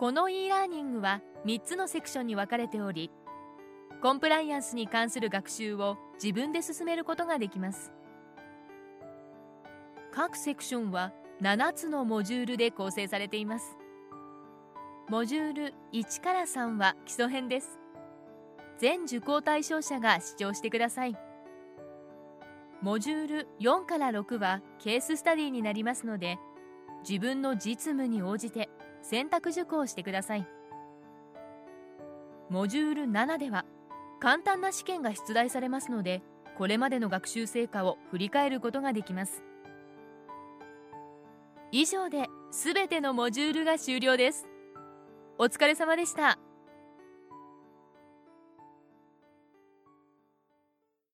この e ラーニングは3つのセクションに分かれており、コンプライアンスに関する学習を自分で進めることができます。各セクションは7つのモジュールで構成されています。モジュール1から3は基礎編です。全受講対象者が視聴してください。モジュール4から6はケーススタディになりますので、自分の実務に応じて選択受講してください。モジュール7では簡単な試験が出題されますので、これまでの学習成果を振り返ることができます。以上で全てのモジュールが終了です。お疲れ様でした。